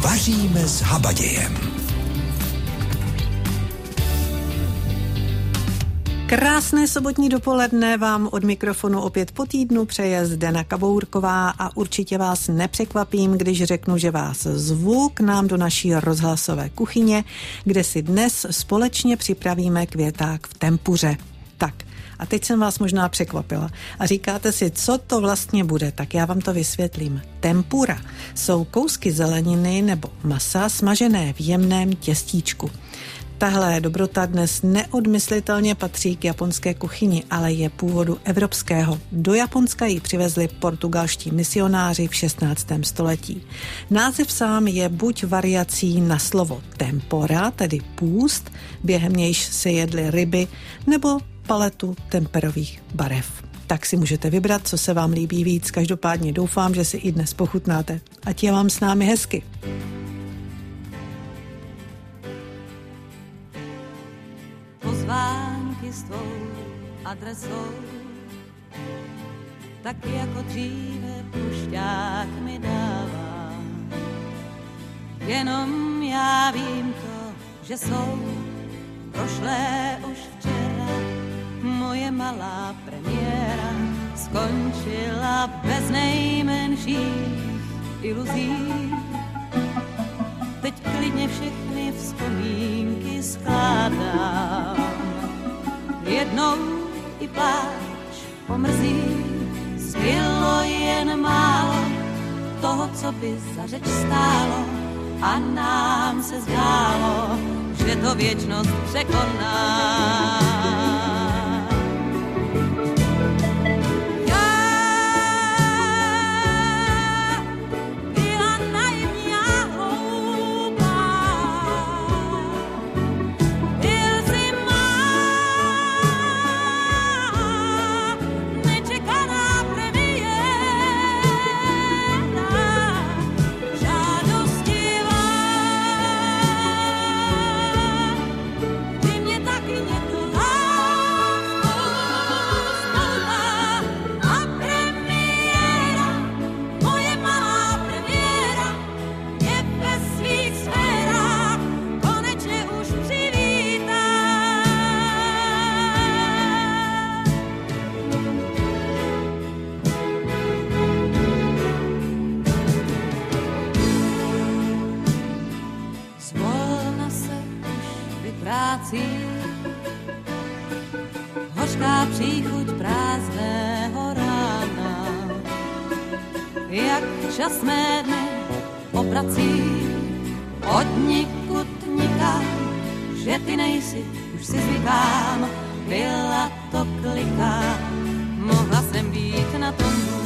Vaříme s habadějem. Krásné sobotní dopoledne vám od mikrofonu opět po týdnu přeje Zdena Kabourková a určitě vás nepřekvapím, když řeknu, že vás zvu k nám do naší rozhlasové kuchyně, kde si dnes společně připravíme květák v tempuře. Tak, a teď jsem vás možná překvapila a říkáte si, co to vlastně bude, tak já vám to vysvětlím. Tempura jsou kousky zeleniny nebo masa smažené v jemném těstíčku. Tahle dobrota dnes neodmyslitelně patří k japonské kuchyni, ale je původu evropského. Do Japonska ji přivezli portugalští misionáři v 16. století. Název sám je buď variací na slovo tempora, tedy půst, během nějž se jedly ryby, nebo paletu temperových barev. Tak si můžete vybrat, co se vám líbí víc. Každopádně doufám, že si i dnes pochutnáte. Ať je vám s námi hezky. Pozvánky s tvou adresou, tak jako dříve pušťák mi dává. Jenom já vím to, že jsou prošlé už včera. Moje malá premiéra skončila bez nejmenších iluzí. Teď klidně všechny vzpomínky skládám. Jednou i pláč pomrzí, zbylo jen málo toho, co by za řeč stálo, a nám se zdálo, že to věčnost překoná. Hořká příchuť prázdného rána, jak čas mé dny obrací od nikud nikam, že ty nejsi, už si zvykám, byla to klika, mohla jsem být na tom hůř.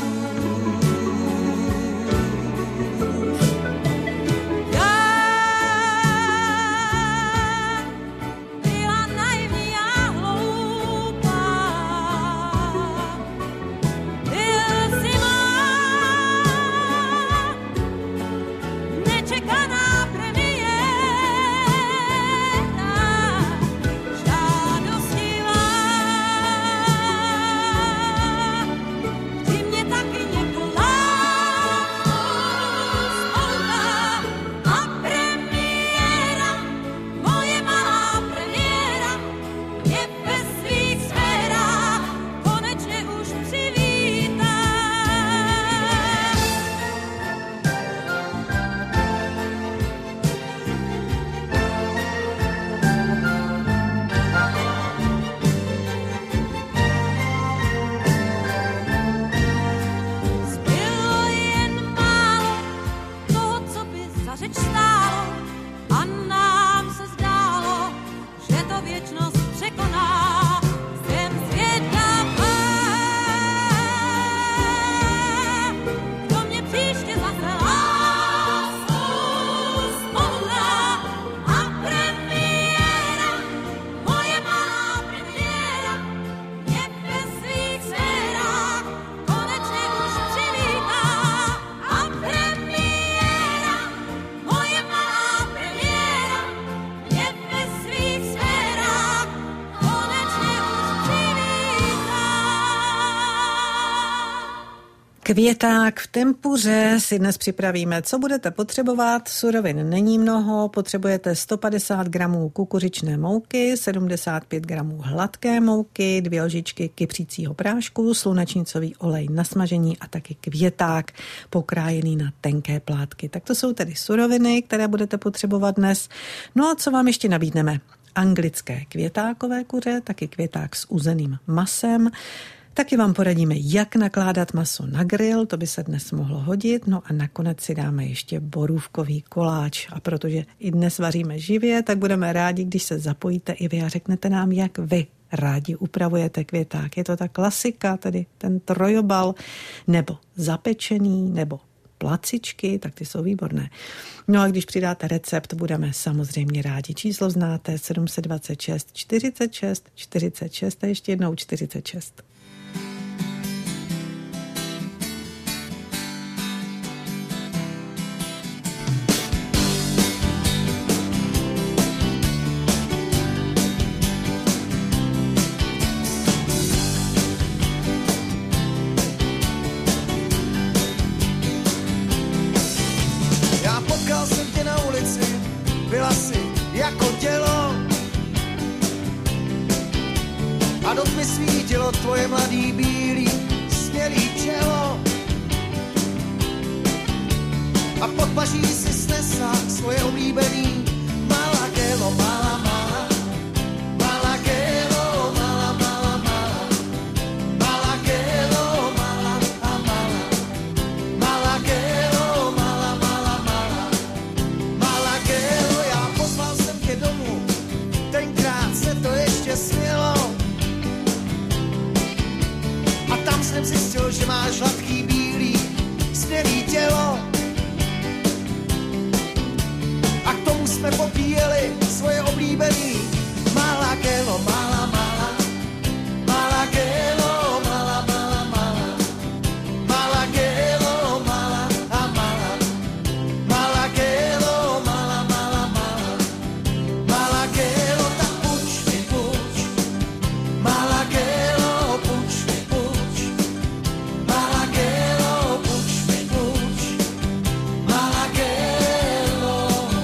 Mě Květák v tempuře si dnes připravíme. Co budete potřebovat? Surovin není mnoho. Potřebujete 150 gramů kukuřičné mouky, 75 gramů hladké mouky, 2 lžičky kypřícího prášku, slunečnicový olej na smažení a taky květák pokrájený na tenké plátky. Tak to jsou tedy suroviny, které budete potřebovat dnes. No a co vám ještě nabídneme? Anglické květákové kuře, taky květák s uzeným masem. Taky vám poradíme, jak nakládat maso na grill, to by se dnes mohlo hodit. No a nakonec si dáme ještě borůvkový koláč. A protože i dnes vaříme živě, tak budeme rádi, když se zapojíte i vy a řeknete nám, jak vy rádi upravujete květák. Je to ta klasika, tedy ten trojobal, nebo zapečený, nebo placičky, tak ty jsou výborné. No a když přidáte recept, budeme samozřejmě rádi. Číslo znáte 726 46 46 a ještě jednou 46. Byla si jako tělo a do tmy svítilo tvoje mladý bílý smělý čelo a pod paží si snesla svoje oblíbený Malagelo, mala, mala, Malagelo, mala, mala, mala, Malagelo, mala a mala, Malagelo, mala, mala, mala, Malagelo, já poslal jsem tě domů, tenkrát se to ještě smělo a tam jsem zjistil, že máš hladký bílý smělý tělo. A k tomu jsme popíjeli svoje oblíbený Malagelo, mala, mala, Malagelo, mala, mala, mala, Malagelo, mala a mala, Malagelo, mala, mala, mala, Malagelo, tak puč mi puč, Malagelo, puč mi puč, Malagelo, puč mi puč, Malagelo.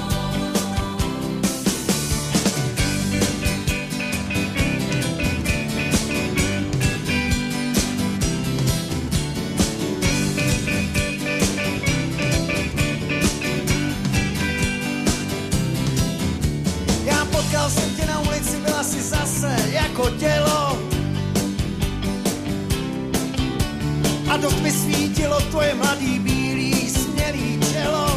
Já potkal jsem tě na ulici, byla si zase jako tělo a do tmy svítilo tvoje mladý bílý smělý čelo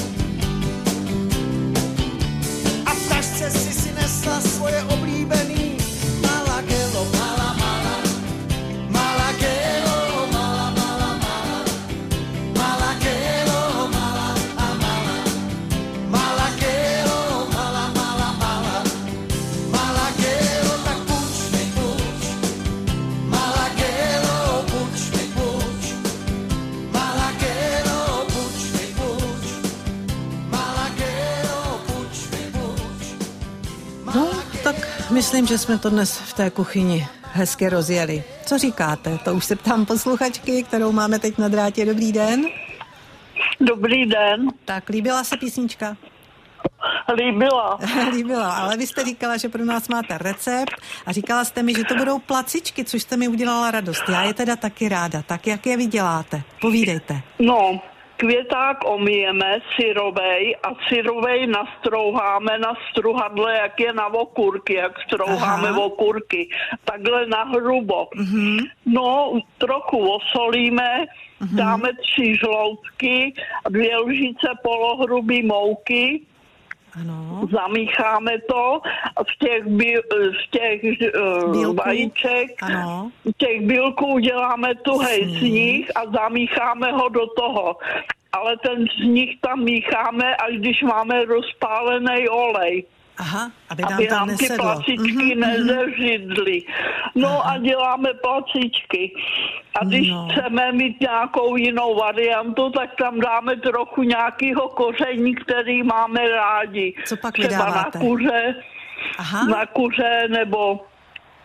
a v tašce si nesla svoje oblíbený Malagelo, mala, mala, Malagelo, mala, mala, mala, Malagelo, mala a mala, Malagelo, mala, mala, mala, Malagelo, tak puč mi puč, Malagelo, puč mi puč, Malagelo, puč mi puč, Malagelo, puč mi puč. No, tak myslím, že jsme to dnes v té kuchyni hezky rozjeli. Co říkáte? To už se ptám posluchačky, kterou máme teď na drátě. Dobrý den. Dobrý den, Tak, líbila se písnička? líbila. Líbila, ale vy jste říkala, že pro nás máte recept a říkala jste mi, že to budou placičky, což jste mi udělala radost. Já je teda taky ráda. Tak jak je vy děláte? Povídejte. No, květák omijeme syrovej a syrovej nastrouháme na struhadle, jak je na okurky, jak strouháme okurky. Takhle nahrubo. No, trochu osolíme, dáme 3 žloutky, 2 lžice polohrubý mouky, Ano. zamícháme to a z těch Bílků? vajíček, Ano. těch bílků děláme tuhej sníh a zamícháme ho do toho. Ale ten sníh tam mícháme, až když máme rozpálený olej. Aha, aby Aby tam nám ty nesedlo. placičky nezevřidly. No a děláme placičky. A když chceme mít nějakou jinou variantu, tak tam dáme trochu nějakého koření, který máme rádi. Co pak třeba vydáváte? Na kuře nebo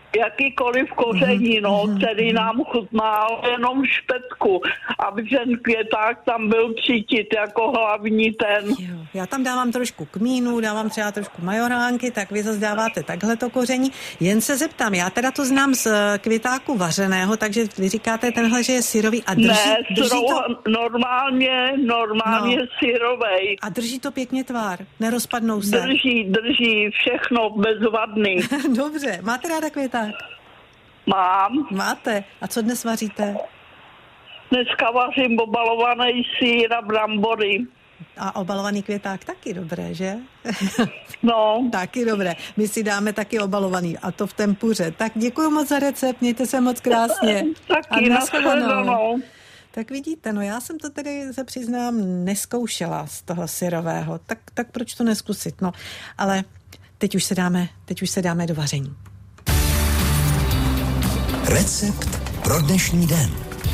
jakýkoliv koření, který nám chutná, ale jenom špetku, aby ten květák tam byl cítit jako hlavní ten. Jo, já tam dávám trošku kmínu, dávám třeba trošku majoránky, tak vy zase dáváte takhleto koření. Jen se zeptám, já teda to znám z květáku vařeného, takže vy říkáte tenhle, že je syrový a drží to... Normálně syrovej. A drží to pěkně tvar, nerozpadnou se. Drží, všechno bezvadný. Dobře, máte ráda květák? Mám. Máte. A co dnes vaříte? Dneska vařím obalovaný sýr a brambory. A obalovaný květák taky dobré, že? No. Taky dobré. My si dáme taky obalovaný a to v tempuře. Tak děkuji moc za recept, mějte se moc krásně. Taky nashledanou. Tak vidíte, já jsem to tedy, se přiznám, neskoušela z toho syrového. Tak proč to neskusit? Ale teď už se dáme do vaření. Recept pro dnešní den.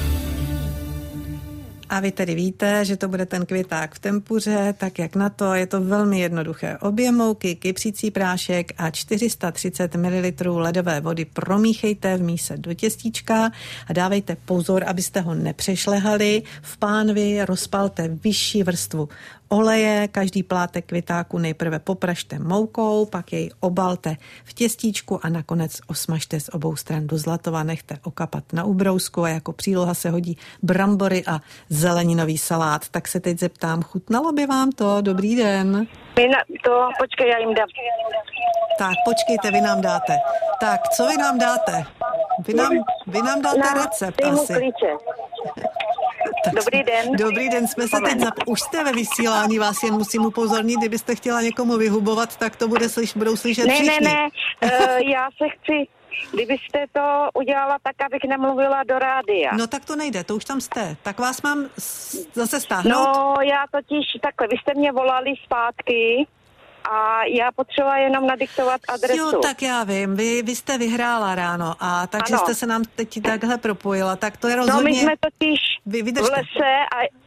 A vy tedy víte, že to bude ten květák v tempuře, tak jak na to, je to velmi jednoduché. Obě mouky, kypřící prášek a 430 ml ledové vody promíchejte v míse do těstíčka a dávejte pozor, abyste ho nepřešlehali. V pánvi rozpalte vyšší vrstvu oleje, každý plátek květáku nejprve popražte moukou, pak jej obalte v těstíčku a nakonec osmažte z obou stran do zlatova, nechte okapat na ubrousku a jako příloha se hodí brambory a zeleninový salát. Tak se teď zeptám, chutnalo by vám to? Dobrý den. Počkej, já jim dám. Tak, počkejte, vy nám dáte. Tak, co vy nám dáte? Vy nám dáte recept asi. Dobrý den. Dobrý den, jsme se teď už jste ve vysílání, vás jen musím upozornit, kdybyste chtěla někomu vyhubovat, tak to budou slyšet všichni. Ne, já se chci, kdybyste to udělala tak, abych nemluvila do rádia. No tak to nejde, to už tam jste. Tak vás mám zase stáhnout? No, já totiž takhle, vy jste mě volali zpátky a já potřeba jenom nadiktovat adresu. Jo, tak já vím, vy jste vyhrála ráno a takže jste se nám teď takhle propojila, tak to je rozhodně... No my jsme totiž v lese a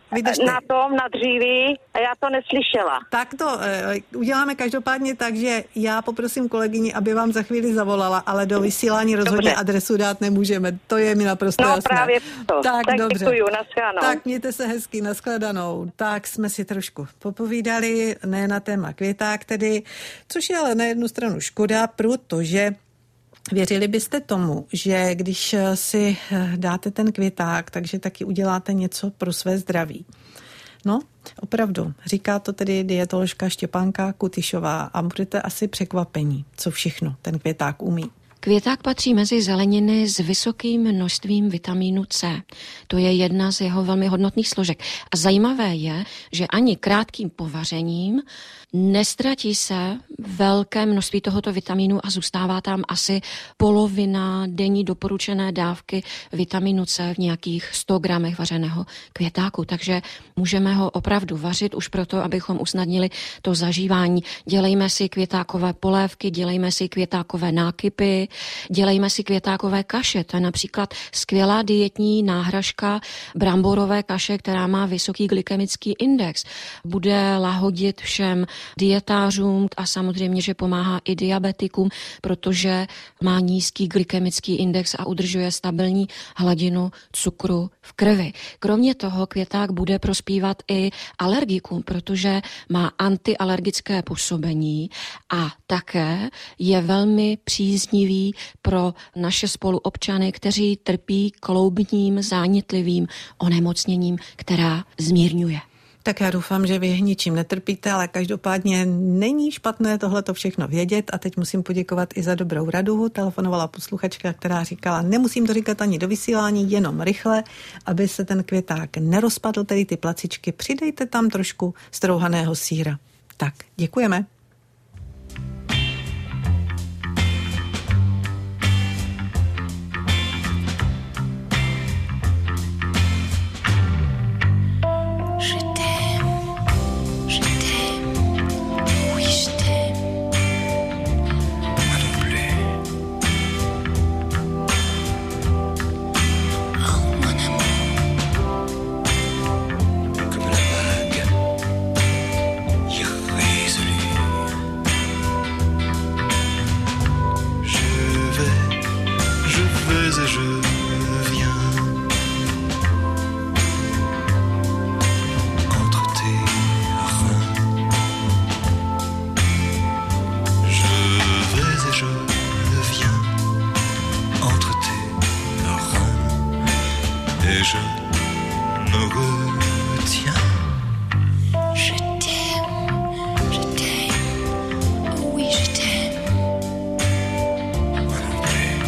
na dříví a já to neslyšela. Tak to uděláme každopádně tak, že já poprosím kolegyni, aby vám za chvíli zavolala, ale do vysílání rozhodně adresu dát nemůžeme. To je mi naprosto jasné. Právě to. Tak dobře. Děkuju, nashledanou. Tak mějte se hezky, nashledanou. Tak jsme si trošku popovídali, ne na téma květák tedy, což je ale na jednu stranu škoda, protože věřili byste tomu, že když si dáte ten květák, takže taky uděláte něco pro své zdraví? No, opravdu. Říká to tedy dietoložka Štěpánka Kutyšová a budete asi překvapení, co všechno ten květák umí. Květák patří mezi zeleniny s vysokým množstvím vitamínu C. To je jedna z jeho velmi hodnotných složek. A zajímavé je, že ani krátkým povařením nestratí se velké množství tohoto vitamínu a zůstává tam asi polovina denní doporučené dávky vitamínu C v nějakých 100 gramech vařeného květáku. Takže můžeme ho opravdu vařit už proto, abychom usnadnili to zažívání. Dělejme si květákové polévky, dělejme si květákové nákypy, dělejme si květákové kaše. To je například skvělá dietní náhražka bramborové kaše, která má vysoký glykemický index. Bude lahodit všem dietářům a samozřejmě, že pomáhá i diabetikům, protože má nízký glykemický index a udržuje stabilní hladinu cukru v krvi. Kromě toho květák bude prospívat i alergikům, protože má antialergické působení a také je velmi příznivý pro naše spoluobčany, kteří trpí kloubním zánětlivým onemocněním, která zmírňuje. Tak já doufám, že vy ničím netrpíte, ale každopádně není špatné tohleto všechno vědět a teď musím poděkovat i za dobrou radu. Telefonovala posluchačka, která říkala, nemusím to říkat ani do vysílání, jenom rychle, aby se ten květák nerozpadl, tedy ty placičky, přidejte tam trošku strouhaného sýra. Tak, děkujeme. Comme la vague irrésolue. je me retiens. Je t'aime, oui je t'aime. Moi non plus.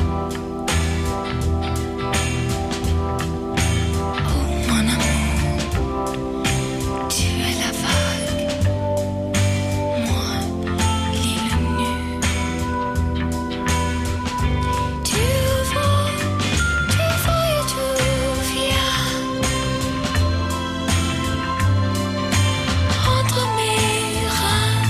Oh mon amour, tu es la vague, moi l'île nue. Tu vas et tu viens entre mes reins.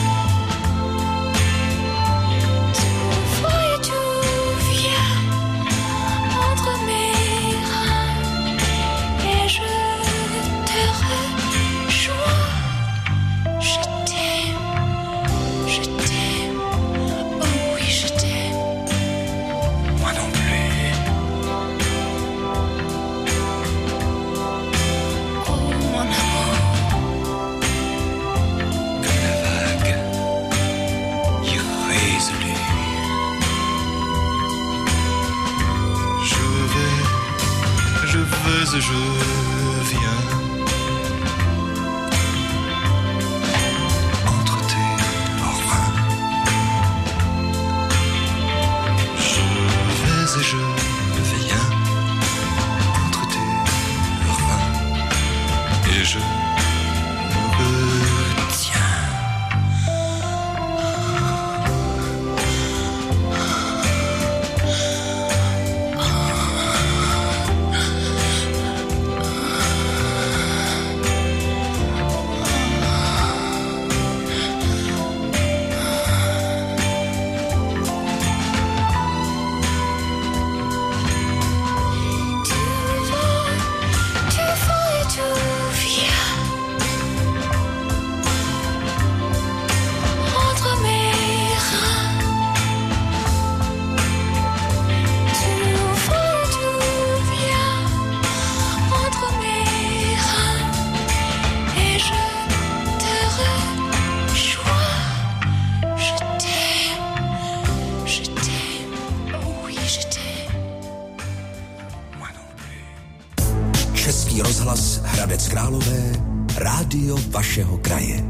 Tu vas et tu viens entre mes reins. Et je te rejoins. Je t'aime, oh oui je t'aime. Moi non plus. Oh mon amour, Comme la vague irrésolue. Je vais et je viens entre tes reins. Je vais et je viens entre tes reins. Et je me retiens. tu vas et tu viens entre mes reins. Tu vas et tu viens entre mes reins. Et je te rejoins. Je t'aime, oh oui je t'aime. Moi non plus. Český rozhlas Hradec Králové, rádio vašeho kraje.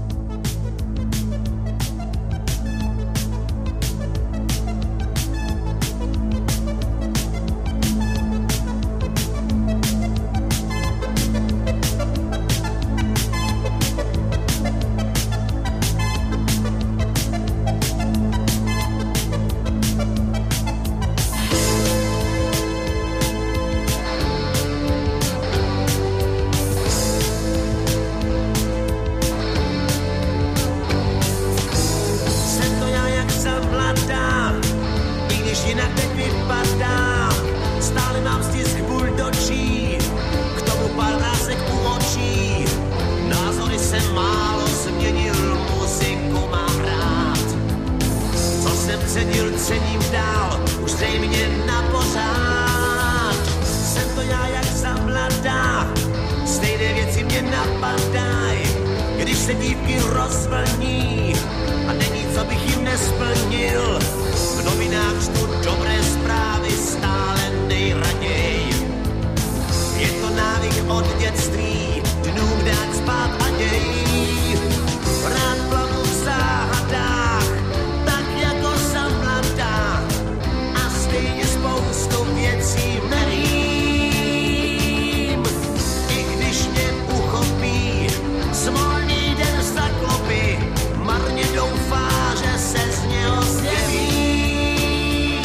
Jsem to já, jak jsem mladá, i když jinak teď vypadám. Stále mám stisk půl dočí, k tomu pár rázek u očí. Názory jsem málo změnil, muziku mám rád. Co jsem cenil, cením dál, už zřejmě na pořád. Jsem to já, jak jsem mladá, stejné věci mě napadají, když se dívky rozvlní a není, co bych jim nesplnil. V novinách čtu dobré zprávy stále nejraději. Je to návyk od dětství, dnům dát spát a děj. Rád plavu v záhadách, tak jako jsem mladá, a stejně spoustu věcí nevím. I když mě uchopí smolný den zaklopy, marně doufá, že se z něho zjevím.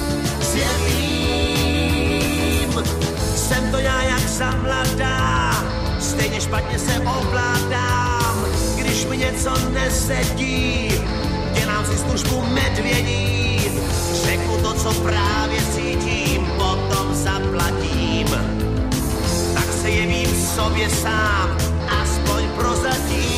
Jsem to já, jak jsem mladá, stejně špatně se ovládám. Když mi něco nesedí, dělám si službu medvědí. Řeknu to, co právě cítím, potom zaplatím. Tak se jevím sobě sám, aspoň prozatím.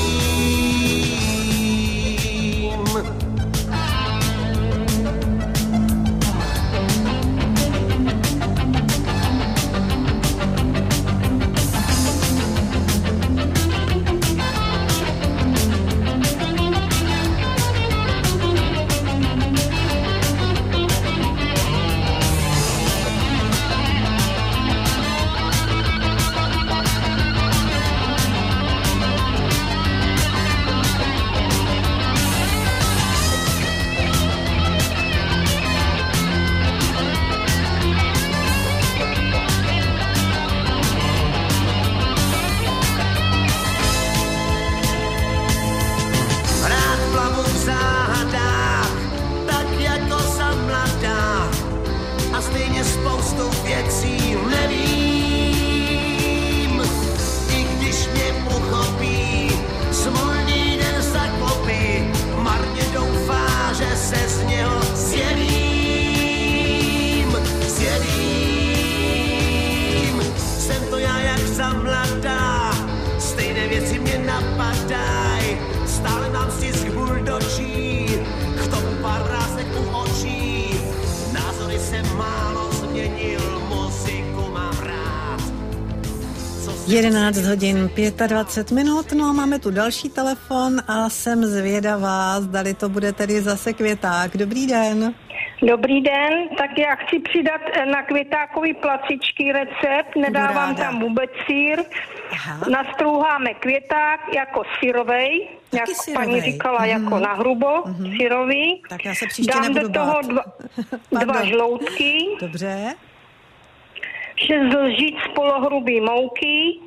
11 hodin 25 minut, no a máme tu další telefon a jsem zvědavá, zdali to bude tedy zase Květák. Dobrý den. Dobrý den, tak já chci přidat na květákový placičky recept, nedávám tam vůbec sýr, nastrouháme květák jako syrovej, jak paní říkala, jako na hrubo, syrový. Tak já se příště dám nebudu do toho dva žloutky. Dobře. 6 lžic polohrubý mouky,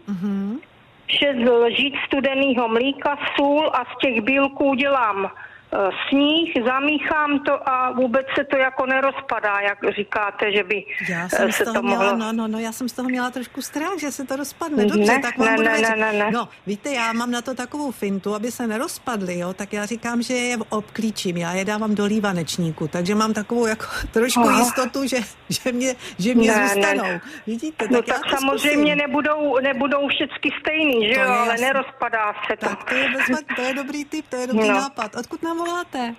6 lžic studeného mlíka, sůl a z těch bílků dělám sníh, zamíchám to a vůbec se to jako nerozpadá, jak říkáte, že by se to mohlo... Já jsem z toho měla trošku strach, že se to rozpadne. Dobře, tak vám budu ne. No, víte, já mám na to takovou fintu, aby se nerozpadly, jo, tak já říkám, že je obklíčím, já je dávám do lívanečníku, takže mám takovou jako trošku jistotu, že mě zůstanou. Vidíte, tak tak samozřejmě nebudou všechny stejný, že jo, ale nerozpadá se to. Tak to je dobrý tip, to je dobrý nápad. Odkud nám voláte?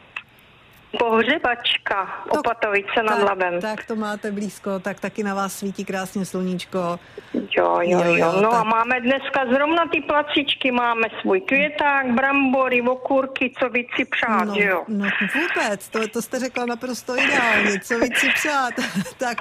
Pohřebačka, Opatovice nad Labem. Tak to máte blízko, tak taky na vás svítí krásně sluníčko. Jo. No tak. A máme dneska zrovna ty placičky, máme svůj květák, brambory, okurky, co víc si přát, jo? No vůbec, to jste řekla naprosto ideálně, co víc si přát. Tak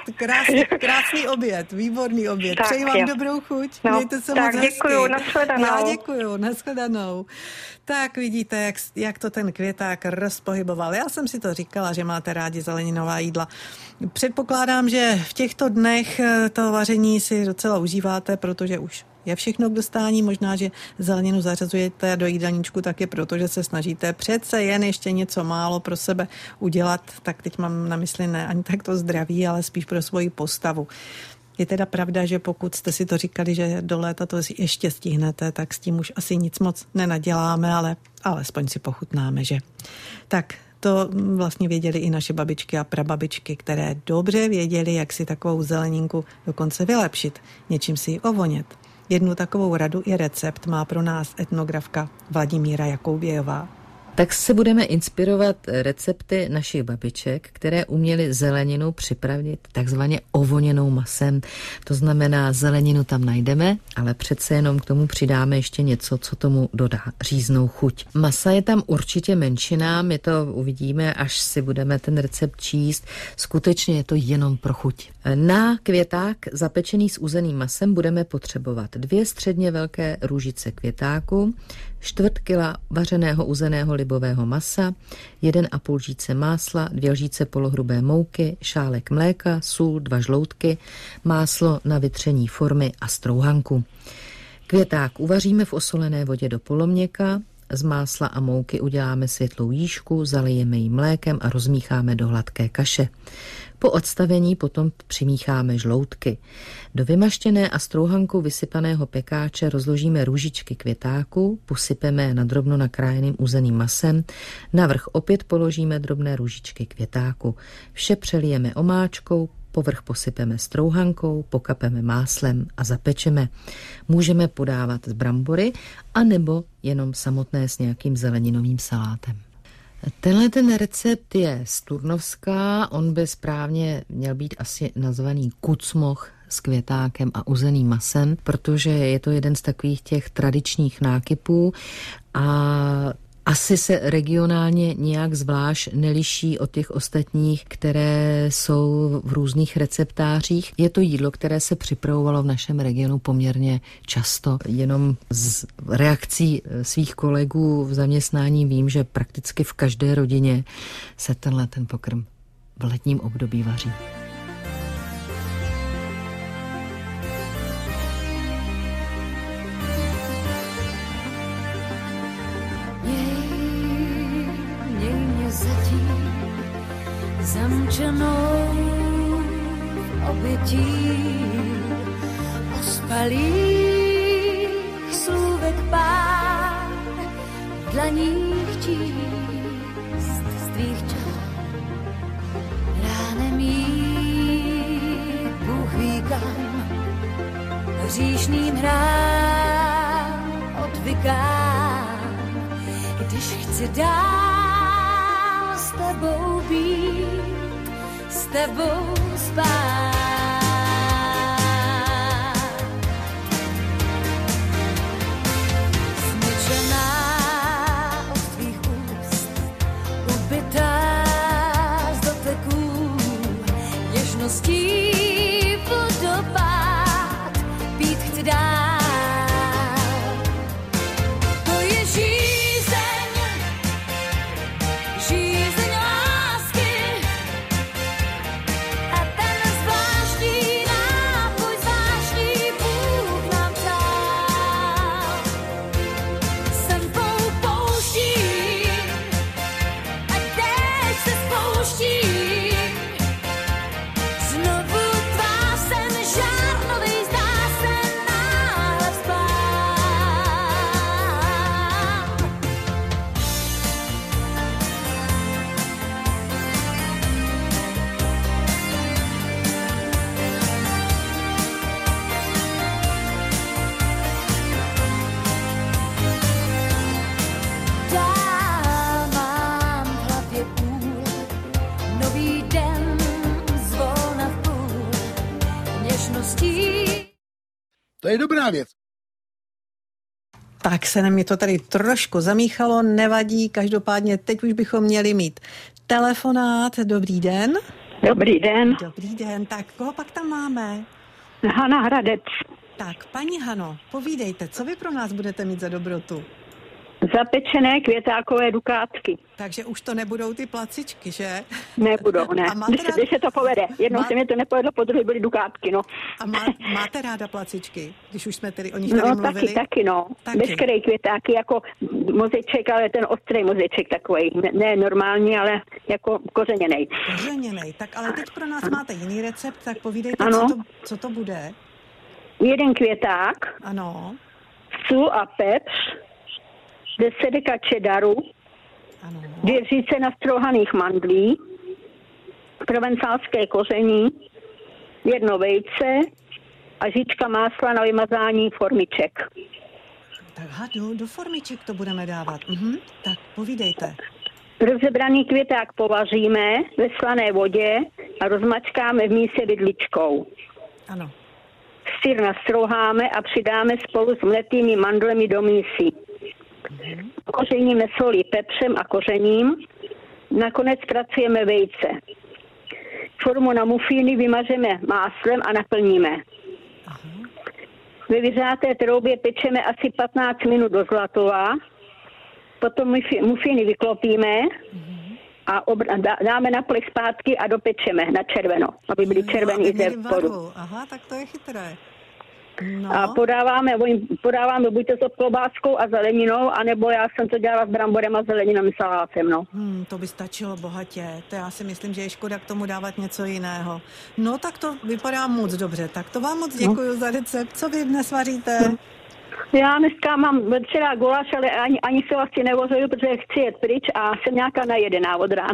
krásný oběd, výborný oběd. Tak, přeji vám dobrou chuť, mějte se moc hezky. Děkuju, nashledanou. Já děkuju, nashledanou. Tak vidíte, jak to ten květák rozpohyboval. Já jsem si to říkala, že máte rádi zeleninová jídla. Předpokládám, že v těchto dnech to vaření si docela užíváte, protože už je všechno k dostání. Možná, že zeleninu zařazujete do jídelníčku taky, protože se snažíte přece jen ještě něco málo pro sebe udělat. Tak teď mám na mysli ne ani tak to zdraví, ale spíš pro svoji postavu. Je teda pravda, že pokud jste si to říkali, že do léta to ještě stihnete, tak s tím už asi nic moc nenaděláme, ale alespoň si pochutnáme, že? Tak to vlastně věděli i naše babičky a prababičky, které dobře věděli, jak si takovou zeleninku dokonce vylepšit, něčím si ji ovonět. Jednu takovou radu i recept má pro nás etnografka Vladimíra Jakoubějová. Tak se budeme inspirovat recepty našich babiček, které uměly zeleninu připravit takzvaně ovoněnou masem. To znamená, zeleninu tam najdeme, ale přece jenom k tomu přidáme ještě něco, co tomu dodá říznou chuť. Masa je tam určitě menšina, my to uvidíme, až si budeme ten recept číst. Skutečně je to jenom pro chuť. Na květák zapečený s uzeným masem budeme potřebovat 2 středně velké růžice květáku, 1/4 kila vařeného uzeného libového masa, 1,5 lžíce másla, 2 lžíce polohrubé mouky, šálek mléka, sůl, 2 žloutky, máslo na vytření formy a strouhanku. Květák uvaříme v osolené vodě do poloměka, z másla a mouky uděláme světlou jížku, zalijeme ji mlékem a rozmícháme do hladké kaše. Po odstavení potom přimícháme žloutky. Do vymaštěné a strouhankou vysypaného pekáče rozložíme růžičky květáku, posypeme na drobno nakrájeným uzeným masem, navrch opět položíme drobné růžičky květáku. Vše přelijeme omáčkou, povrch posypeme strouhankou, pokapeme máslem a zapečeme. Můžeme podávat z brambory, anebo jenom samotné s nějakým zeleninovým salátem. Ten recept je z Turnovska, on by správně měl být asi nazvaný kucmoch s květákem a uzeným masem, protože je to jeden z takových těch tradičních nákypů a asi se regionálně nějak zvlášť neliší od těch ostatních, které jsou v různých receptářích. Je to jídlo, které se připravovalo v našem regionu poměrně často. Jenom z reakcí svých kolegů v zaměstnání vím, že prakticky v každé rodině se ten pokrm v letním období vaří. Zamčenou v obětí ospalých slůvek pár v dlaních číst z tvých čár. Ránem jít Bůh ví kam, hříšným hrám odvykám, když chci dál s tebou být, s tebou spát. je dobrá věc. Tak se mi to tady trošku zamíchalo, nevadí, každopádně teď už bychom měli mít telefonát. Dobrý den. Dobrý den. Dobrý den, tak koho pak tam máme? Hana Hradec. Tak, paní Hano, povídejte, co vy pro nás budete mít za dobrotu? Zapečené květákové dukátky. Takže už to nebudou ty placičky, že? Nebudou, ne. Když se to povede. Jednou se mi to nepovedlo, po druhé byly dukátky, no. A máte ráda placičky, když už jsme tady o nich tady mluvili? Taky, no. Veškeré květáky, jako mozeček, ale ten ostrý mozeček takovej. Ne normální, ale jako kořeněnej. Kořeněnej, tak ale teď pro nás máte jiný recept, tak povídejte, co to bude. Jeden květák. Ano. Sůl a pepř. 10 deka čedaru, 2 říce nastrouhaných mandlí, provencálské koření, 1 vejce a žička másla na vymazání formiček. Tak do formiček to budeme dávat. Tak povídejte. Rozebraný květák povaříme ve slané vodě a rozmačkáme v míse vidličkou. Ano. Sýr nastrouháme a přidáme spolu s mletými mandlemi do mísy. Kořeníme solí, pepřem a kořením. Nakonec pracujeme vejce. Formu na mufíny vymažeme máslem a naplníme. Ve vyřáté troubě pečeme asi 15 minut do zlatova. Potom mufíny vyklopíme a dáme na plech zpátky a dopečeme na červeno, aby byly červený ze spodu. Aha, tak to je chytré. No. A podáváme buď to s klobáskou a zeleninou, anebo já jsem to dělala s bramborem a zeleninou salátem, no. To by stačilo bohatě. To já si myslím, že je škoda k tomu dávat něco jiného. No tak to vypadá moc dobře. Tak to vám moc děkuju za recept. Co vy dnes vaříte? Já dneska mám včera guláš, ale ani se vlastně nevozuju, protože chci jet pryč a jsem nějaká najedená od rána.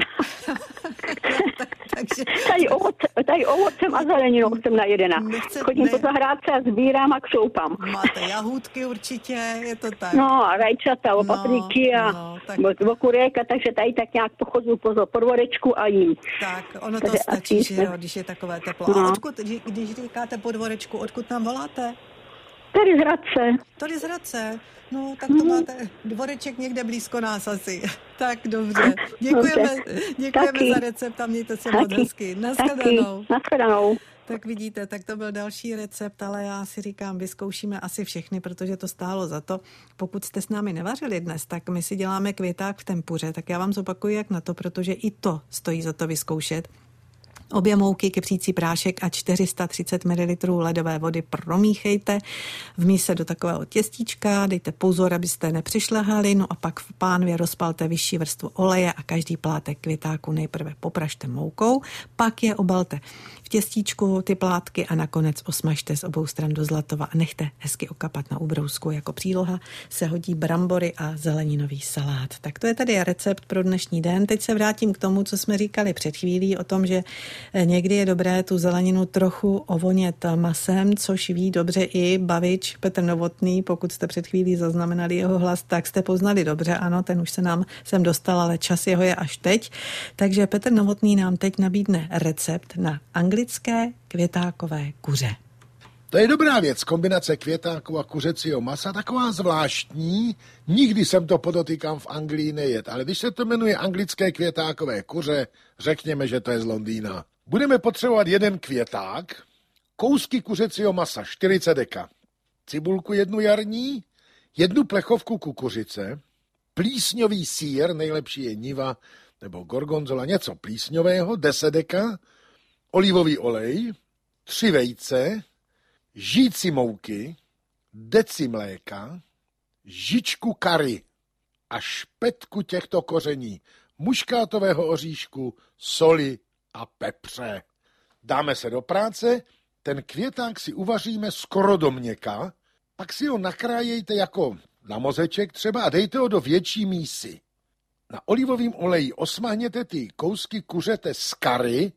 Tady ovocem a zeleninou jsem najedená. Chodím po zahrádce a sbírám a ksoupám. Máte jahůdky určitě, je to tak. No a rajčata, papriky a okuréka, takže tady tak nějak pochodzу po dvorečku a jím. Tak, ono to stačí, že jo, když je takové teplo. A odkud, když říkáte po dvorečku, odkud nám voláte? Tady z Hradce. No, tak to máte dvoreček někde blízko nás asi. Tak dobře. Děkujeme za recept a mějte se moc hezky. Naschledanou. Tak vidíte, tak to byl další recept, ale já si říkám, vyzkoušíme asi všechny, protože to stálo za to. Pokud jste s námi nevařili dnes, tak my si děláme květák v tempuře, tak já vám zopakuju, jak na to, protože i to stojí za to vyzkoušet. Obě mouky, kypřící prášek a 430 ml ledové vody promíchejte v míse do takového těstíčka, dejte pozor, abyste nepřišlehali, no a pak v pánvě rozpalte vyšší vrstvu oleje a každý plátek květáku nejprve popražte moukou, pak je obalte v těstíčku ty plátky a nakonec osmažte z obou stran do zlatova a nechte hezky okapat na ubrousku. Jako příloha se hodí brambory a zeleninový salát. Tak to je tady recept pro dnešní den. Teď se vrátím k tomu, co jsme říkali před chvílí o tom, že někdy je dobré tu zeleninu trochu ovonět masem, což ví dobře i bavič Petr Novotný. Pokud jste před chvílí zaznamenali jeho hlas, tak jste poznali dobře. Ano, ten už se nám sem dostal, ale čas jeho je až teď. Takže Petr Novotný nám teď nabídne recept na anglické květákové kuře. To je dobrá věc, kombinace květáku a kuřecího masa, taková zvláštní. Nikdy jsem to, podotýkám, v Anglii nejet, ale když se to jmenuje anglické květákové kuře, řekněme, že to je z Londýna. Budeme potřebovat 1 květák, kousky kuřecího masa 40 deka, cibulku 1 jarní, 1 plechovku kukuřice, plísňový sýr, nejlepší je niva nebo gorgonzola, něco plísňového, 10 deka, olivový olej, 3 vejce, žíci mouky, deci mléka, žičku kary a špetku těchto koření, muškátového oříšku, soli a pepře. Dáme se do práce, ten květák si uvaříme skoro do měka, pak si ho nakrájejte jako na mozeček třeba a dejte ho do větší mísy. Na olivovém oleji osmahněte ty kousky kuřete z kary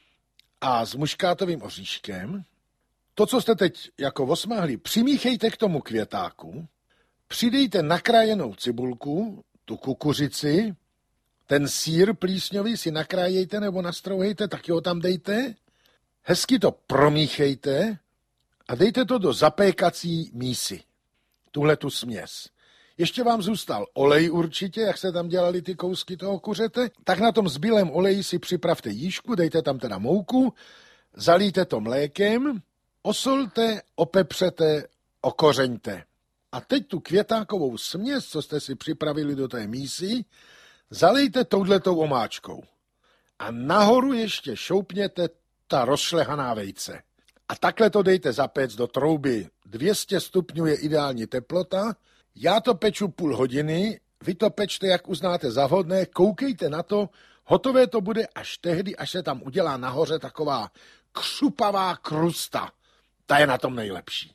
a s muškátovým oříškem. To, co jste teď jako osmahli, přimíchejte k tomu květáku, přidejte nakrájenou cibulku, tu kukuřici, ten sýr plísňový si nakrájejte nebo nastrouhejte, taky ho tam dejte, hezky to promíchejte a dejte to do zapékací mísy. Tuhletu směs. Ještě vám zůstal olej určitě, jak se tam dělali ty kousky toho kuřete. Tak na tom zbylém oleji si připravte jížku, dejte tam teda mouku, zalijte to mlékem, osolte, opepřete, okořeňte. A teď tu květákovou směs, co jste si připravili do té mísy, zalejte touhletou omáčkou. A nahoru ještě šoupněte ta rozšlehaná vejce. A takhle to dejte zapéct do trouby. 200 stupňů je ideální teplota. Já to peču půl hodiny, vy to pečte, jak uznáte za vhodné, koukejte na to, hotové to bude až tehdy, až se tam udělá nahoře taková křupavá krusta. Ta je na tom nejlepší.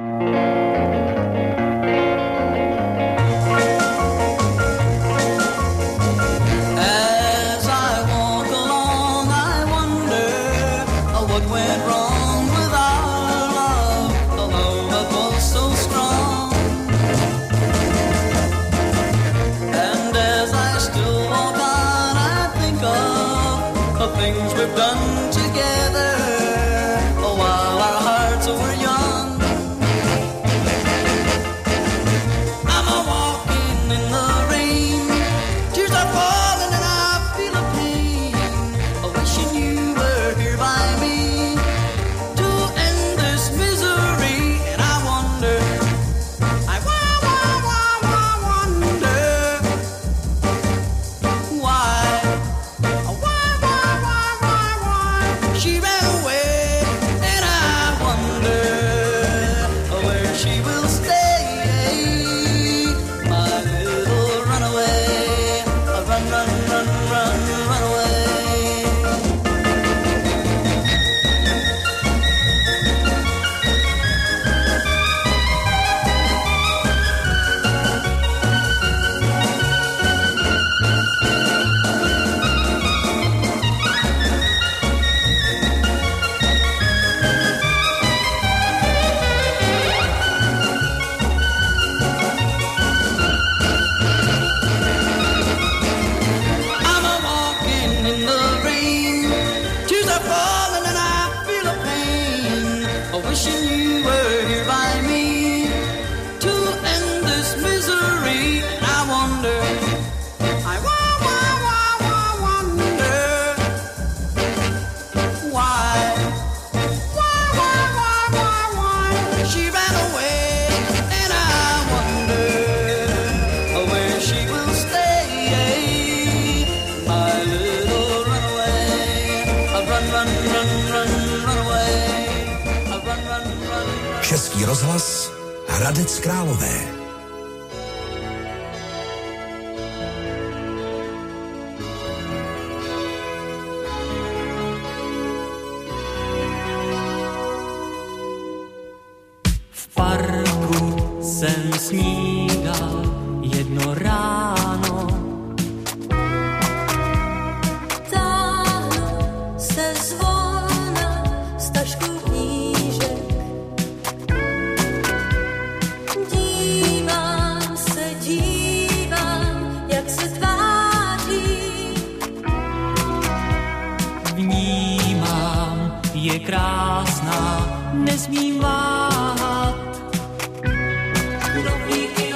Český rozhlas Hradec Králové. V parku jsem snídal jedno ráno. Táhnu se zvolna z tašku knížek. Dívám, jak se tváří. Vnímám, je krásná, nesmím váhat. Knoflíky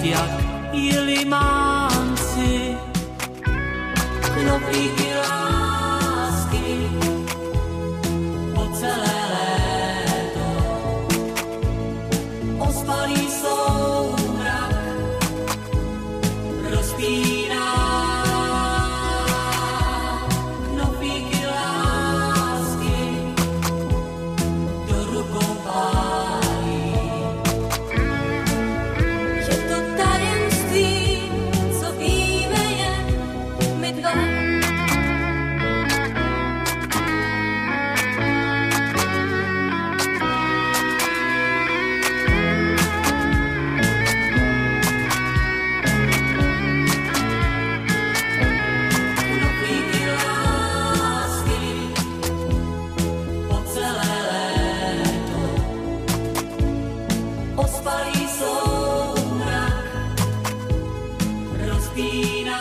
jak jilimánci, knoflíky lásky po celé léto, ospalý soumrak rozpíná. Knoflíky lásky do rukou pálí. Je to tajemství, co víme jen my dva. Knoflíky lásky po celé léto, ospalý soumrak rozpíná.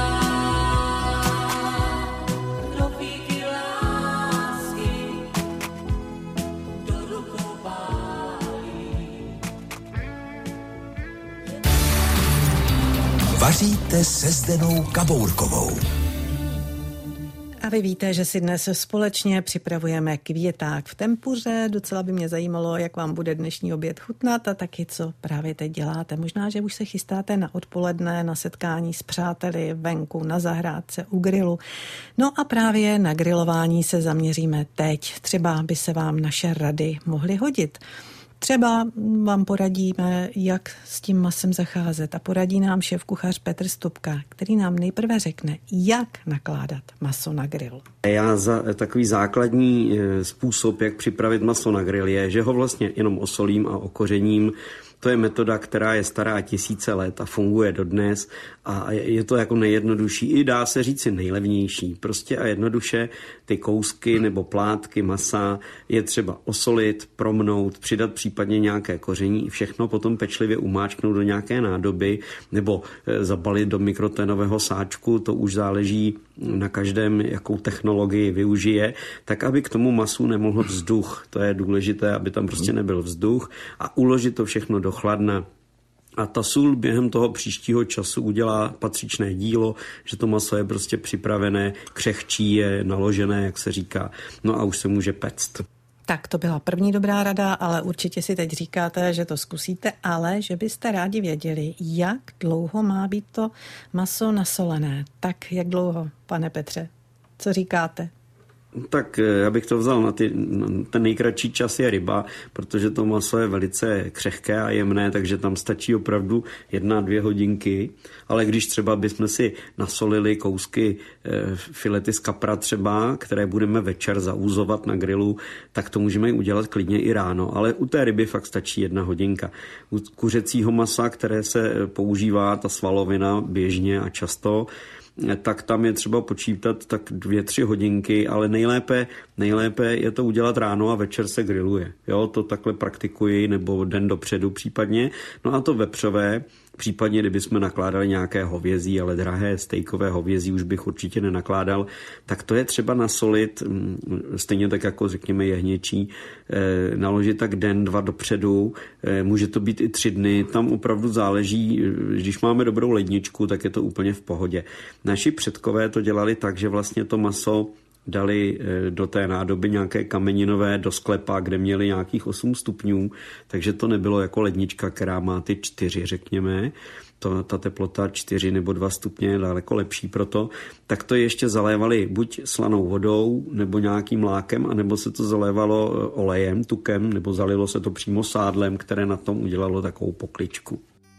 Knoflíky lásky do rukou pálí. Vaříte se Zdenou Kabourkovou. A vy víte, že si dnes společně připravujeme květák v tempuře. Docela by mě zajímalo, jak vám bude dnešní oběd chutnat a taky, co právě teď děláte. Možná, že už se chystáte na odpoledne, na setkání s přáteli venku, na zahrádce, u grilu. No a právě na grilování se zaměříme teď. Třeba by se vám naše rady mohly hodit. Třeba vám poradíme, jak s tím masem zacházet a poradí nám šéfkuchař Petr Stupka, který nám nejprve řekne, jak nakládat maso na grill. Já za takový základní způsob, jak připravit maso na grill je, že ho vlastně jenom osolím a okořením. To je metoda, která je stará tisíce let a funguje dodnes a je to jako nejjednodušší i dá se říci nejlevnější. Prostě a jednoduše ty kousky nebo plátky masa je třeba osolit, promnout, přidat případně nějaké koření, všechno potom pečlivě umáčknout do nějaké nádoby nebo zabalit do mikroténového sáčku, to už záleží na každém, jakou technologii využije, tak aby k tomu masu nemohl vzduch. To je důležité, aby tam prostě nebyl vzduch a uložit to všechno do chladna. A ta sůl během toho příštího času udělá patřičné dílo, že to maso je prostě připravené, křehčí je naložené, jak se říká, no a už se může péct. Tak to byla první dobrá rada, ale určitě si teď říkáte, že to zkusíte, ale že byste rádi věděli, jak dlouho má být to maso nasolené. Tak jak dlouho, pane Petře? Co říkáte? Tak já bych to vzal ten nejkratší čas je ryba, protože to maso je velice křehké a jemné, takže tam stačí opravdu 1-2 hodinky, ale když třeba bychom si nasolili kousky filety z kapra třeba, které budeme večer zaúzovat na grilu, tak to můžeme udělat klidně i ráno, ale u té ryby fakt stačí 1 hodinka. U kuřecího masa, které se používá, ta svalovina běžně a často, tak tam je třeba počítat tak 2-3 hodinky, ale nejlépe je to udělat ráno a večer se grilluje. Jo, to takhle praktikuji, nebo den dopředu případně. No a to vepřové, případně kdybychom nakládali nějaké hovězí, ale drahé stejkové hovězí už bych určitě nenakládal, tak to je třeba nasolit, stejně tak jako řekněme jehněčí, naložit tak 1-2 dopředu, může to být i 3 dny, tam opravdu záleží, když máme dobrou ledničku, tak je to úplně v pohodě. Naši předkové to dělali tak, že vlastně to maso dali do té nádoby nějaké kameninové do sklepa, kde měli nějakých 8 stupňů, takže to nebylo jako lednička, která má ty 4, řekněme. Ta teplota 4 nebo 2 stupně je daleko lepší proto. Tak to ještě zalévali buď slanou vodou, nebo nějakým mlákem, anebo se to zalévalo olejem, tukem, nebo zalilo se to přímo sádlem, které na tom udělalo takovou pokličku.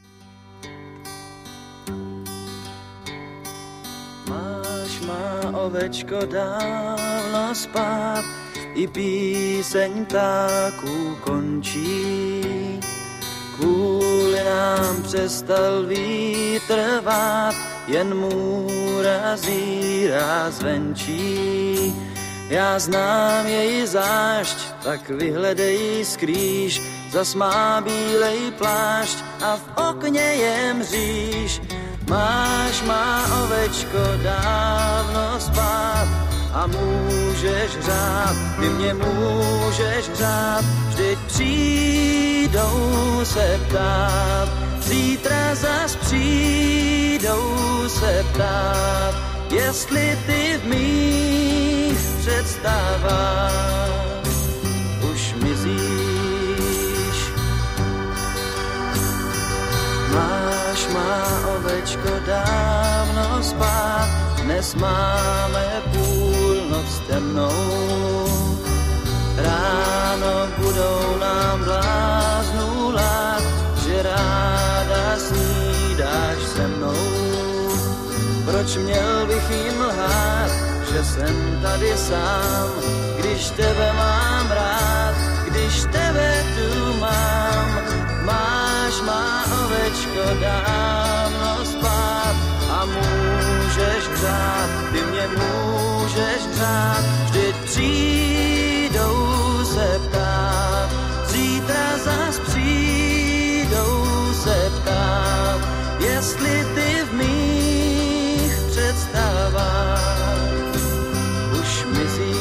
Ovečko dávno spát, i píseň ptáků končí. Kvůli nám přestal vítr vát, jen můra zírá zvenčí. Já znám její zášť, tak vyhledej skrýš, zas má bílej plášť a v okně je mříž. Máš má ovečko dávno spát a můžeš řát, ty mě můžeš řát, vždyť přijdou se ptát, Zítra zas přijdou se ptát, jestli ty v mých představách už mizíš. Máš má ovečko dávno spát, dnes máme půlnoc temnou. Ráno budou nám bláznu lát, že ráda snídáš se mnou. Proč měl bych jim lhát, že jsem tady sám, když tebe mám rád, když tebe tu mám. Máš má ovečko dávno spát a můžeš hřát, ty mě můžeš hřát, vždyť přijdou se ptát, zítra zas přijdou se ptát, jestli ty v mých představách už mizíš.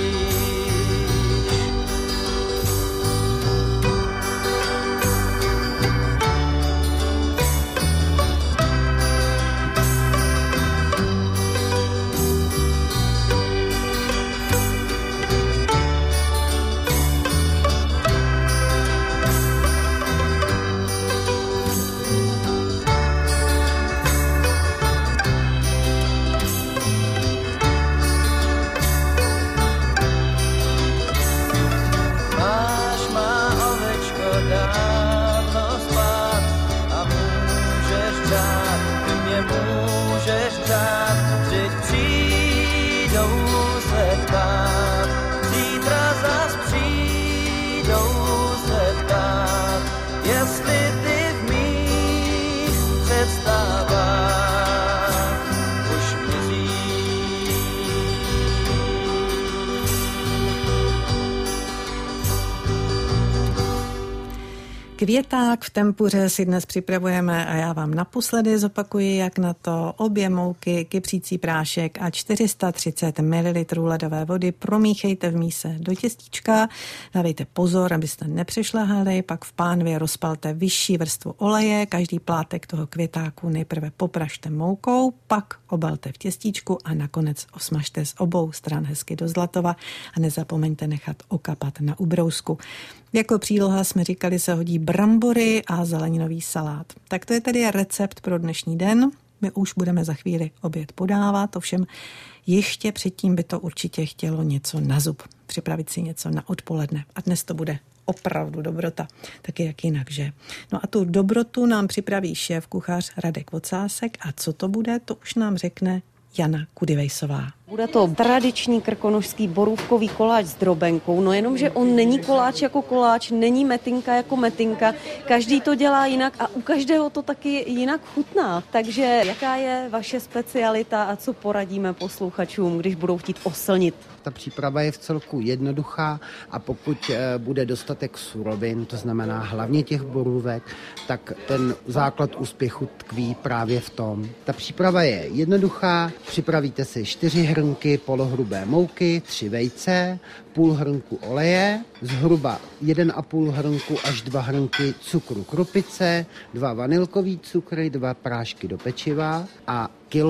Květák v tempuře si dnes připravujeme a já vám naposledy zopakuji, jak na to: obě mouky, kypřící prášek a 430 ml ledové vody promíchejte v míse do těstíčka. Dávejte pozor, abyste nepřešlehali, pak v pánvě rozpalte vyšší vrstvu oleje, každý plátek toho květáku nejprve popražte moukou, pak obalte v těstíčku a nakonec osmažte z obou stran hezky do zlatova a nezapomeňte nechat okapat na ubrousku. Jako příloha jsme říkali, se hodí brambory a zeleninový salát. Tak to je tedy recept pro dnešní den. My už budeme za chvíli oběd podávat, ovšem ještě předtím by to určitě chtělo něco na zub. Připravit si něco na odpoledne. A dnes to bude opravdu dobrota. Taky jak jinak, že? No a tu dobrotu nám připraví šéf kuchař Radek Vocásek. A co to bude, to už nám řekne Jana Kudivejsová. Bude to tradiční krkonošský borůvkový koláč s drobenkou, no jenomže on není koláč jako koláč, není metinka jako metinka, každý to dělá jinak a u každého to taky jinak chutná. Takže jaká je vaše specialita a co poradíme posluchačům, když budou chtít oslnit? Ta příprava je v celku jednoduchá a pokud bude dostatek surovin, to znamená hlavně těch borůvek, tak ten základ úspěchu tkví právě v tom. Ta příprava je jednoduchá, připravíte si 4 hrnky polohrubé mouky, 3 vejce, půl hrnku oleje, zhruba 1,5 hrnku až 2 hrnky cukru krupice, 2 vanilkový cukry, 2 prášky do pečiva a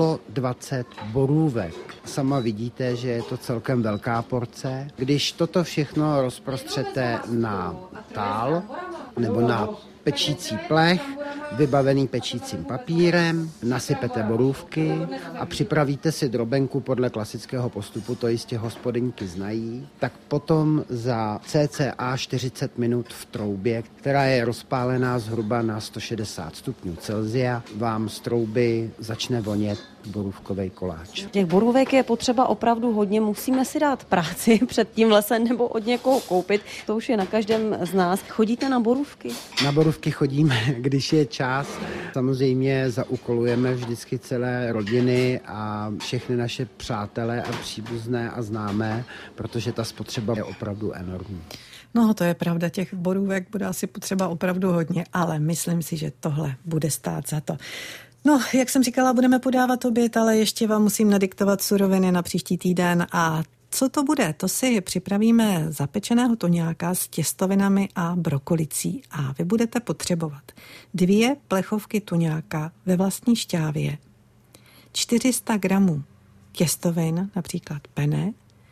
1,20 kg borůvek. Sama vidíte, že je to celkem velká porce. Když toto všechno rozprostřete na tál nebo na pečící plech, vybavený pečícím papírem, nasypete borůvky a připravíte si drobenku podle klasického postupu, to jistě hospodyňky znají, tak potom za cca 40 minut v troubě, která je rozpálená zhruba na 160 stupňů Celsia, vám z trouby začne vonět borůvkový koláč. Těch borůvek je potřeba opravdu hodně, musíme si dát práci před tím lesem nebo od někoho koupit, to už je na každém z nás. Chodíte na borůvky? Na borůvky chodíme, když je čas. Samozřejmě zaúkolujeme vždycky celé rodiny a všechny naše přátelé a příbuzné a známé, protože ta spotřeba je opravdu enormní. No, to je pravda, těch borůvek bude asi potřeba opravdu hodně, ale myslím si, že tohle bude stát za to. No, jak jsem říkala, budeme podávat oběd, ale ještě vám musím nadiktovat suroviny na příští týden a Co to bude? To si připravíme zapečeného tuňáka s těstovinami a brokolicí a vy budete potřebovat 2 plechovky tuňáka ve vlastní šťávě, 400 gramů těstovin, například penne,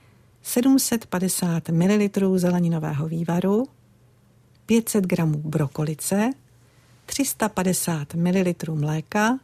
750 ml zeleninového vývaru, 500 gramů brokolice, 350 ml mléka,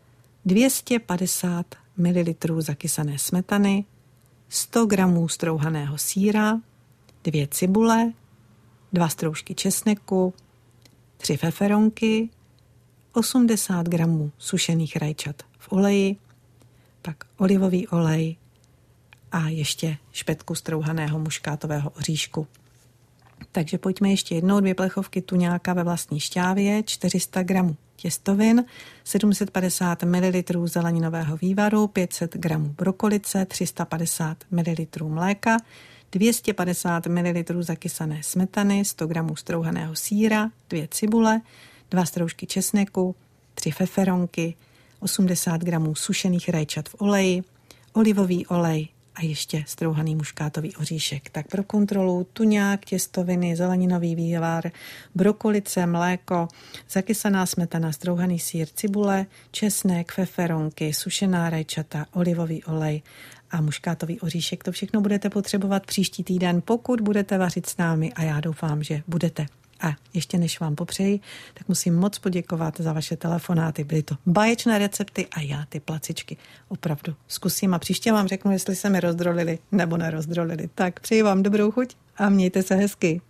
250 ml zakysané smetany, 100 gramů strouhaného sýra, 2 cibule, 2 stroužky česneku, 3 feferonky, 80 gramů sušených rajčat v oleji, pak olivový olej a ještě špetku strouhaného muškátového oříšku. Takže pojďme ještě jednou, 2 plechovky tuňáka ve vlastní šťávě, 400 gramů těstovin, 750 ml zeleninového vývaru, 500 gramů brokolice, 350 ml mléka, 250 ml zakysané smetany, 100 gramů strouhaného sýra, 2 cibule, 2 stroužky česneku, 3 feferonky, 80 gramů sušených rajčat v oleji, olivový olej a ještě strouhaný muškátový oříšek. Tak pro kontrolu tuňák, těstoviny, zeleninový vývar, brokolice, mléko, zakysaná smetana, strouhaný sýr, cibule, česnek, feferonky, sušená rajčata, olivový olej a muškátový oříšek. To všechno budete potřebovat příští týden, pokud budete vařit s námi a já doufám, že budete. A ještě než vám popřeji, tak musím moc poděkovat za vaše telefonáty. Byly to báječné recepty a já ty placičky opravdu zkusím a příště vám řeknu, jestli se mi rozdrolili nebo nerozdrolili. Tak přeji vám dobrou chuť a mějte se hezky.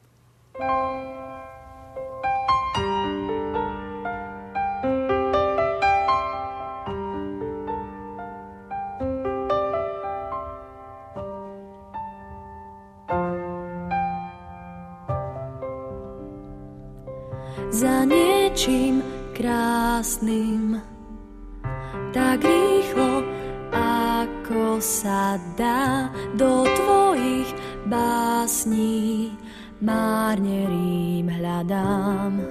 Za niečím krásnym, tak rýchlo, ako sa dá, do tvojich básní márne rým hľadám.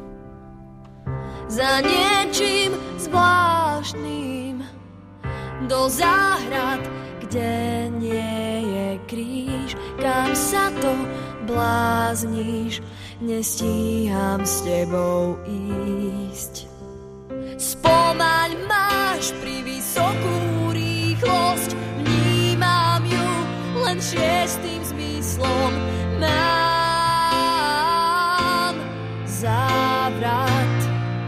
Za niečím zvláštnym, do záhrad, kde nie je kríž, kam sa to blázniš, nestíham s tebou ísť. Spomaň, máš pri vysokú rýchlosť, vnímam ju len 6. zmyslom. Mám závrat.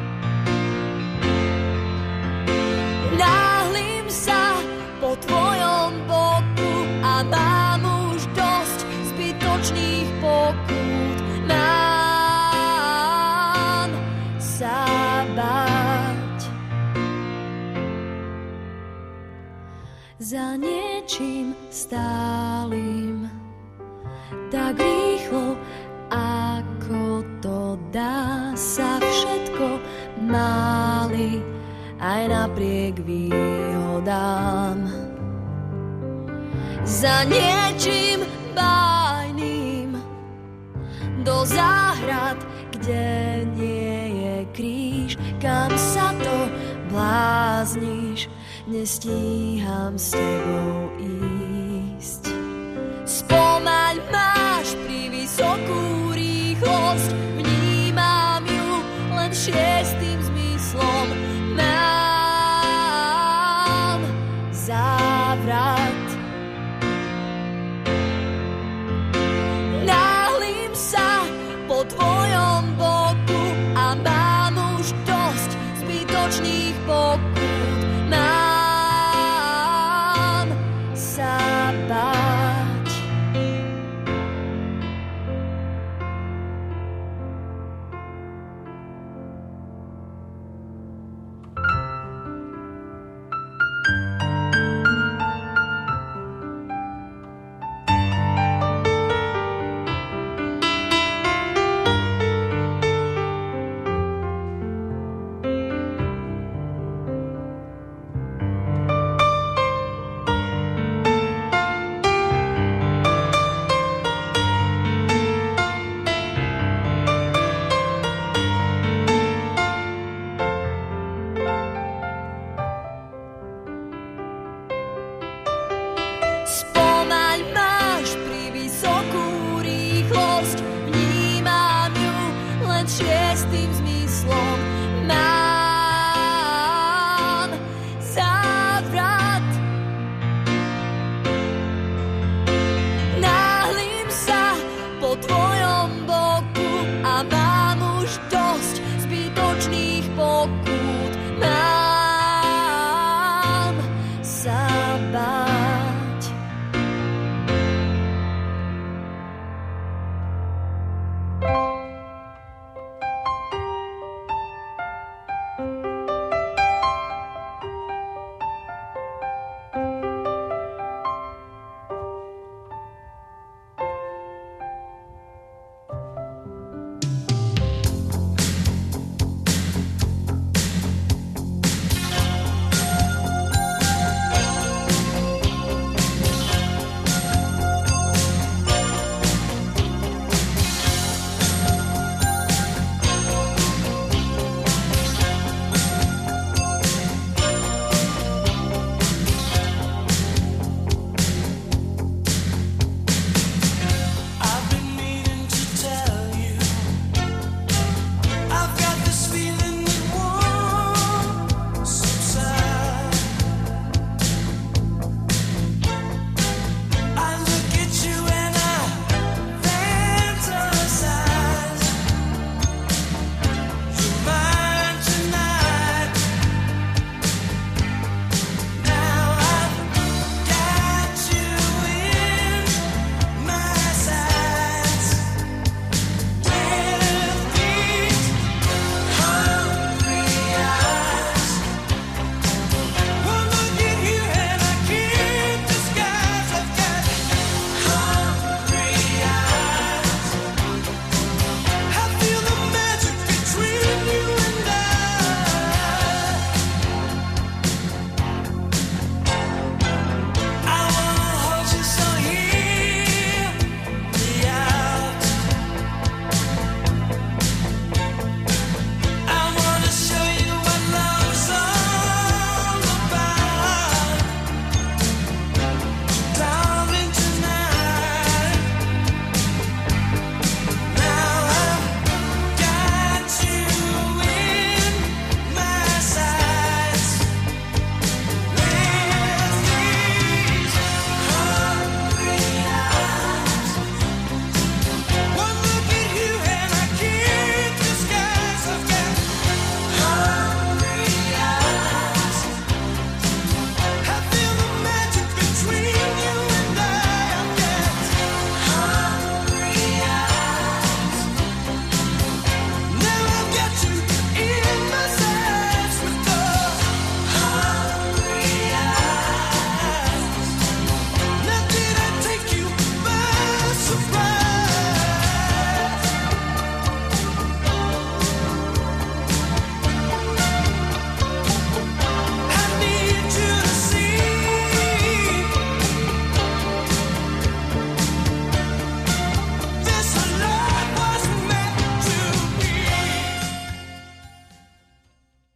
Náhlim sa po tvojom boku a mám už dosť zbytočných pokút. Mám sa báť. Za niečím stálym, tak rýchlo, ako to dá, sa všetko máli, aj napriek výhodám. Za niečím bájnym, do záhrad, kde nie je kríž, kam sa to blázniš, nestíham s tebou ísť. Spomaň, máš pri vysokú rýchlosť, vnímam ju len 6. zmyslom. Mám závrat.